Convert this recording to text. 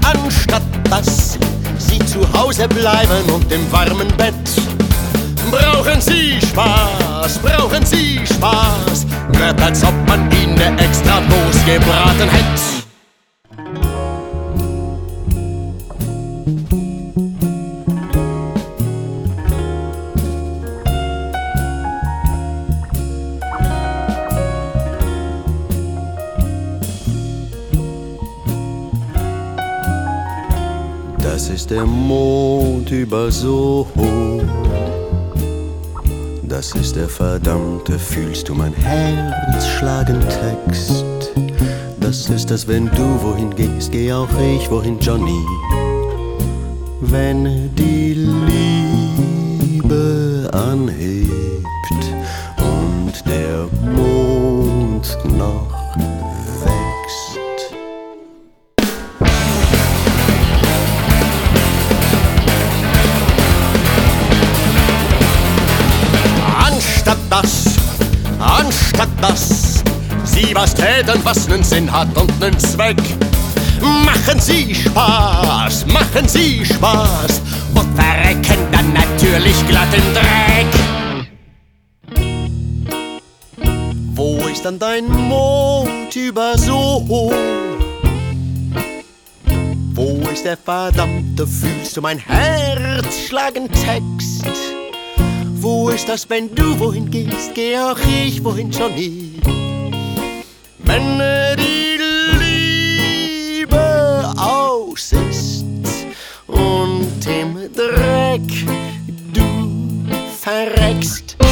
Anstatt dass Sie zu Hause bleiben und im warmen Bett. Brauchen Sie Spaß, brauchen Sie Spaß, wird als ob man Ihnen extra Wurst gebraten hätt. Das ist der Mond über Soho. Das ist der verdammte, fühlst du mein Herz schlagen Text. Das ist das, wenn du wohin gehst, geh auch ich wohin, Johnny. Wenn die Liebe anhebt und der Mond noch wächst. Anstatt dass Sie was täten, was nen Sinn hat und nen Zweck. Machen Sie Spaß und verrecken dann natürlich glatt im Dreck. Wo ist dann dein Mond über Soho? Wo ist der verdammte, fühlst du mein Herz schlagen Text? Wo ist das, wenn du wohin gehst, geh auch ich wohin, Johnny. Wenn die Liebe aus ist und im Dreck du verreckst.